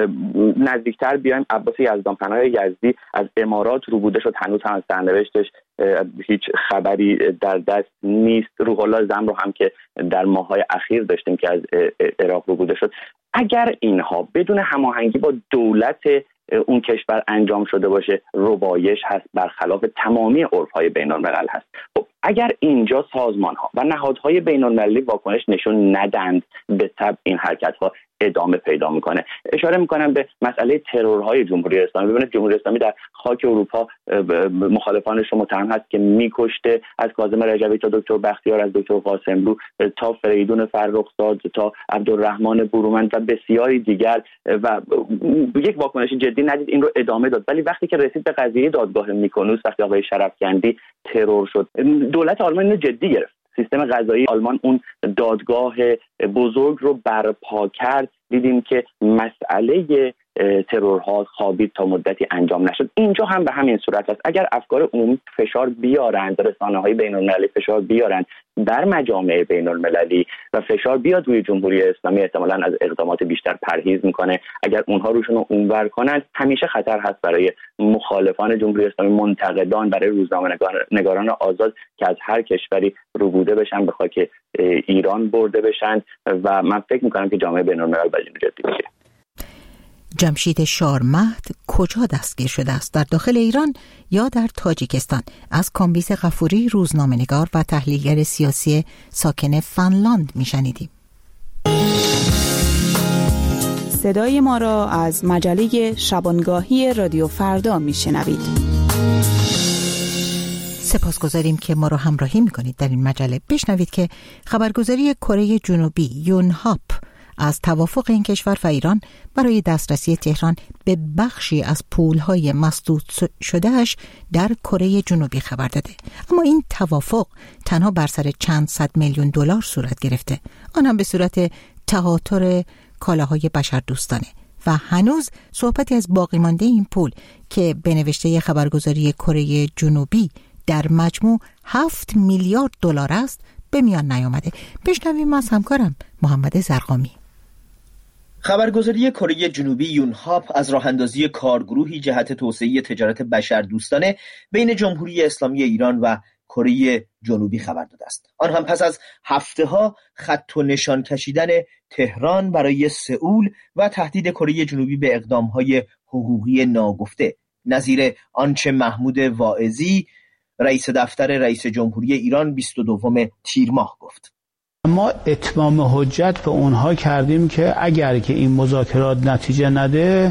نزدیکتر بیایم، عباس یزدانپناه یزدی از امارات ربوده شد، هنوز هم از سرنوشتش هیچ خبری در دست نیست. روح الله زم رو هم که در ماه‌های اخیر داشتیم که از عراق ربوده شد. اگر اینها بدون هماهنگی با دولت اون کشور انجام شده باشه، ربایش هست، برخلاف تمامی عرف‌های بین‌الملل هست. خب اگر اینجا سازمان‌ها و نهادهای بین‌المللی واکنش نشون ندند، به تبع این حرکت‌ها ادامه پیدا میکنه. اشاره میکنم به مسئله ترورهای جمهوری اسلامی. ببینید جمهوری اسلامی در خاک اروپا مخالفانش رو متهم هست که میکشته، از کاظم رجوی تا دکتر بختیار، از دکتر قاسملو تا فریدون فرخزاد تا عبدالرحمن برومند و بسیاری دیگر، و یک واکنش جدی ندید، این رو ادامه داد. ولی وقتی که رسید به قضیه دادگاه میکونوس، وقتی آقای شرفکندی ترور شد، دولت آلمان اینو جدی گرفت. سیستم قضایی آلمان اون دادگاه بزرگ رو برپا کرد. دیدیم که مسئله ترورها خوابید تا مدتی انجام نشد. اینجا هم به همین صورت است. اگر افکار عمومی فشار بیارند، رسانه‌های بین‌المللی فشار بیارند بر مجامع بین‌المللی و فشار بیاد روی جمهوری اسلامی، احتمالاً از اقدامات بیشتر پرهیز میکنه. اگر اونها روشون رو اونور کنند، همیشه خطر هست برای مخالفان جمهوری اسلامی، منتقدان، برای روزنامه‌نگاران آزاد که از هر کشوری ربوده بشن، به خاک ایران برده بشن. و من فکر میکنم که جامعه بین‌الملل باید جدی بگیره. جمشید شارمحت کجا دستگیر شده است؟ در داخل ایران یا در تاجیکستان؟ از کامبیز غفوری، روزنامه‌نگار و تحلیلگر سیاسی ساکن فنلاند میشنیدیم. صدای ما را از مجله شبانگاهی رادیو فردا میشنوید. سپاسگزاریم که ما را همراهی میکنید در این مجله. بشنوید که خبرگزاری کره جنوبی یونهاپ از توافق این کشور و ایران برای دسترسی تهران به بخشی از پولهای مسدود شدهش در کره جنوبی خبر داده. اما این توافق تنها بر سر چند صد میلیون دلار صورت گرفته، آن هم به صورت تهاتر کالاهای بشردوستانه، و هنوز صحبتی از باقی مانده این پول که به نوشته خبرگزاری کره جنوبی در مجموع هفت میلیارد دلار است به میان نیامده. بشنویم از همکارم محمد زرقامی. خبرگزاری کره جنوبی یونهاپ از راه‌اندازی کارگروهی جهت توسعه تجارت بشردوستانه بین جمهوری اسلامی ایران و کره جنوبی خبر داده است. آن هم پس از هفته‌ها خط و نشان کشیدن تهران برای سئول و تهدید کره جنوبی به اقدام‌های حقوقی ناگفته، نظیر آنچه محمود واعظی رئیس دفتر رئیس جمهوری ایران بیست و دوم تیر ماه گفت. ما اتمام حجت به اونها کردیم که اگر که این مذاکرات نتیجه نده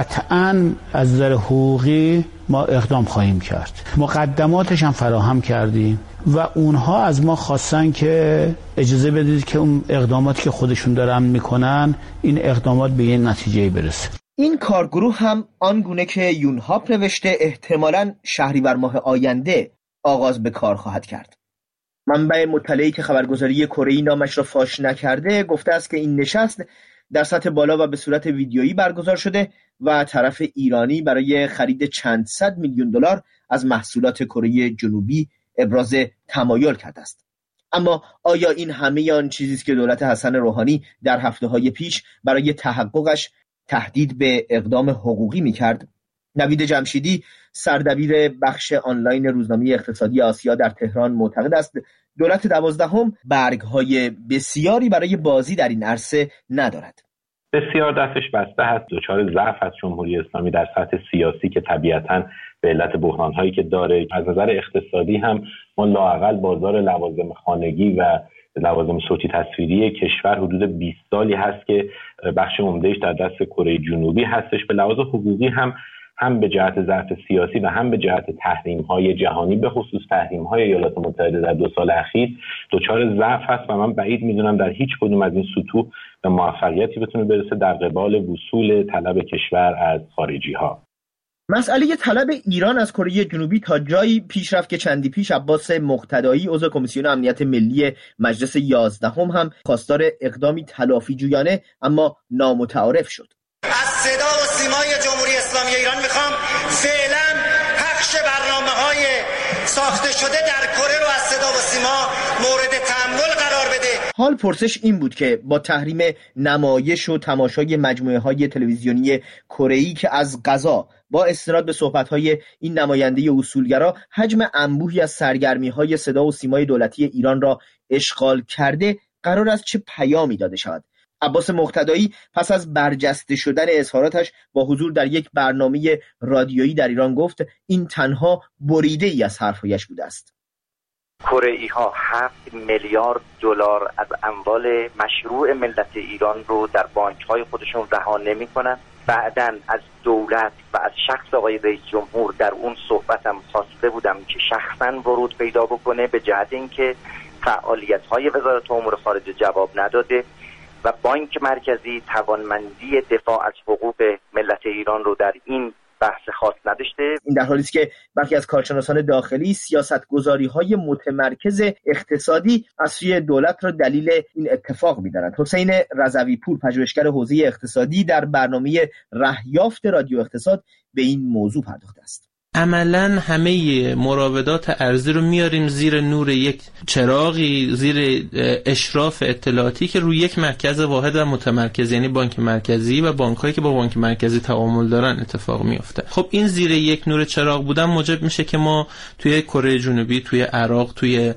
قطعاً از نظر حقوقی ما اقدام خواهیم کرد. مقدماتش هم فراهم کردیم و اونها از ما خواستن که اجازه بدید که اون اقداماتی که خودشون دارن میکنن این اقدامات به این نتیجه برسه. این کارگروه هم آنگونه که یونهاپ نوشته احتمالاً شهریور ماه آینده آغاز به کار خواهد کرد. منبع مطلعی که خبرگزاری کره‌ای نامش را فاش نکرده گفته است که این نشست در سطح بالا و به صورت ویدیویی برگزار شده و طرف ایرانی برای خرید چند صد میلیون دلار از محصولات کره جنوبی ابراز تمایل کرده است. اما آیا این همه آن چیزی است که دولت حسن روحانی در هفته‌های پیش برای تحققش تهدید به اقدام حقوقی می‌کرد؟ نوید جمشیدی سردبیر بخش آنلاین روزنامه اقتصادی آسیا در تهران معتقد است دولت دوازدهم برگ‌های بسیاری برای بازی در این عرصه ندارد. بسیار دستش بسته هست، دچار ضعف از جمهوری اسلامی در سطح سیاسی که طبیعتاً به علت بحران‌هایی که داره. از نظر اقتصادی هم ما لااقل بازار لوازم خانگی و لوازم صوتی تصویری کشور حدود بیست سالی هست که بخش عمده‌اش در دست کره جنوبی هستش. به لحاظ حقوقی هم هم به جهت ضعف سیاسی و هم به جهت تحریم‌های جهانی، به خصوص تحریم‌های ایالات متحده در دو سال اخیر دچار ضعف هست و من بعید می‌دونم در هیچ کدوم از این سطوح به موفقیتی بتونه برسه در قبال وصول طلب کشور از خارجی‌ها. مسئله طلب ایران از کره جنوبی تا جایی پیش رفت که چندی پیش عباس مقتدایی عضو کمیسیون امنیت ملی مجلس یازدهم هم خواستار اقدامی تلافی جویانه اما نامتعارف شد. از صدا و سیمای جمهوری اسلامی ایران میخوام فعلا پخش برنامه‌های ساخته شده در کره رو از صدا و سیما مورد تأمل قرار بده. حال پرسش این بود که با تحریم نمایش و تماشای مجموعه‌های تلویزیونی کره‌ای که از قضا با استناد به صحبت‌های این نماینده اصولگرا حجم انبوهی از سرگرمی‌های صدا و سیمای دولتی ایران را اشغال کرده، قرار است چه پیامی داده شود؟ عباس مقتدایی پس از برجسته شدن اظهاراتش با حضور در یک برنامه رادیویی در ایران گفت این تنها بریده ای از حرفایش بوده است. کره‌ای ها هفت میلیارد دلار از اموال مشروع ملت ایران رو در بانک های خودشون رها نمی‌کنن. بعداً از دولت و از شخص آقای رئیس جمهور در اون صحبتم خواسته بودم که شخصاً ورود پیدا بکنه به جهت اینکه فعالیت های وزارت امور خارجه جواب نداده و بانک مرکزی توانمندی دفاع از حقوق ملت ایران رو در این بحث خاص نداشته. این در حالی است که برخی از کارشناسان داخلی سیاستگذاری‌های متمرکز اقتصادی از سوی دولت را دلیل این اتفاق می‌دانند. حسین رضوی پور پژوهشگر حوزه اقتصادی در برنامه رهیافت رادیو اقتصاد به این موضوع پرداخته است. عملاً همه مراودات ارزی رو میاریم زیر نور یک چراغی، زیر اشراف اطلاعاتی که روی یک مرکز واحد و متمرکز، یعنی بانک مرکزی و بانک‌هایی که با بانک مرکزی تعامل دارن اتفاق میفته. خب این زیر یک نور چراغ بودن موجب میشه که ما توی کره جنوبی، توی عراق، توی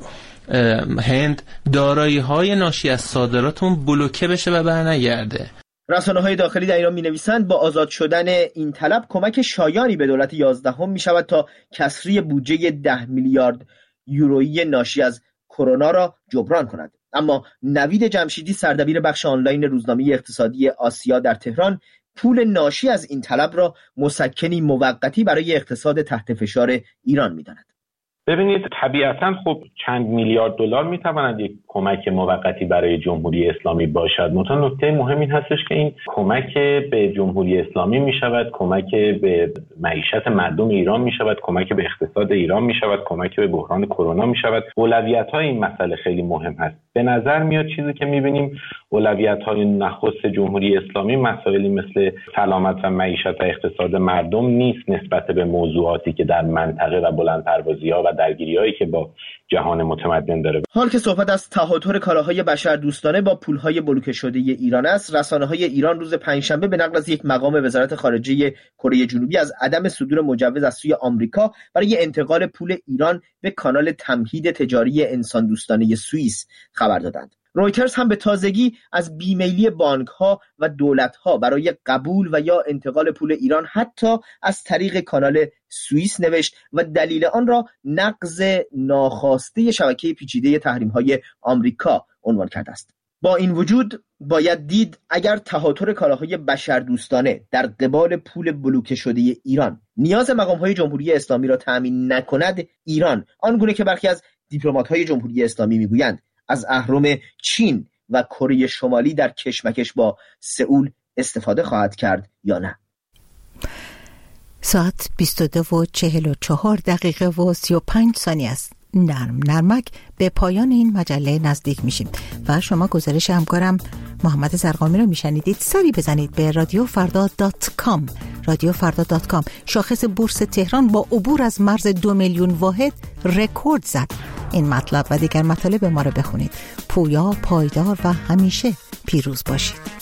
هند دارایی‌های ناشی از صادراتمون بلوکه بشه و برنگرده. رسانه‌های داخلی در ایران می‌نویسند با آزاد شدن این طلب کمک شایانی به دولت یازدهم می‌شود تا کسری بودجه ده میلیارد یورویی ناشی از کرونا را جبران کند. اما نوید جمشیدی سردبیر بخش آنلاین روزنامه اقتصادی آسیا در تهران پول ناشی از این طلب را مسکنی موقتی برای اقتصاد تحت فشار ایران می‌داند. ببینید طبیعتاً خب چند میلیارد دلار میتواند یک کمک موقتی برای جمهوری اسلامی باشد. منتها نکته مهم این هستش که این کمک به جمهوری اسلامی میشود، کمک به معیشت مردم ایران میشود، کمک به اقتصاد ایران میشود، کمک به بحران کرونا میشود. اولویت‌های این مسئله خیلی مهم هست. به نظر میاد چیزی که میبینیم اولویت‌های نخست جمهوری اسلامی مسائلی مثل سلامت و معیشت و اقتصاد مردم نیست نسبت به موضوعاتی که در منطقه و بلندپروازی‌ها و درگیری‌هایی که با جهان متمدن داره. حال که صحبت از تهاتر کالاهای بشردوستانه با پولهای بلوکه شده ایران است، رسانه‌های ایران روز پنجشنبه به نقل از یک مقام وزارت خارجه کره جنوبی از عدم صدور مجوز از سوی آمریکا برای انتقال پول ایران به کانال تمهید تجاری انسان دوستانه سوئیس خبر دادند. رویترز هم به تازگی از بیمیلی بانک‌ها و دولت‌ها برای قبول و یا انتقال پول ایران حتی از طریق کانال سوئیس نوشت و دلیل آن را نقض ناخواسته شبکه پیچیده تحریم‌های آمریکا عنوان کرده است. با این وجود باید دید اگر تهاتر کالاهای بشردوستانه در قبال پول بلوکه شده ایران نیاز مقام‌های جمهوری اسلامی را تأمین نکند، ایران آنگونه که برخی از دیپلمات‌های جمهوری اسلامی میگویند از اهرم چین و کره شمالی در کشمکش با سئول استفاده خواهد کرد یا نه. ساعت بیست و دو و چهل و چهار دقیقه و سی و پنج ثانیه است. نرم نرمک به پایان این مجله نزدیک میشیم و شما گزارش همکارم محمد زرقامی رو میشنیدید. سری بزنید به رادیو فردا دات کام. رادیو فردا دات کام شاخص بورس تهران با عبور از مرز دو میلیون واحد رکورد زد. این مطلب و دیگر مطالب ما رو بخونید. پویا، پایدار و همیشه پیروز باشید.